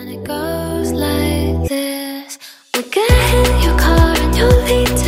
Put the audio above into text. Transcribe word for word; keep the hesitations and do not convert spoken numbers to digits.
And it goes like this. We get in your car and you'll lead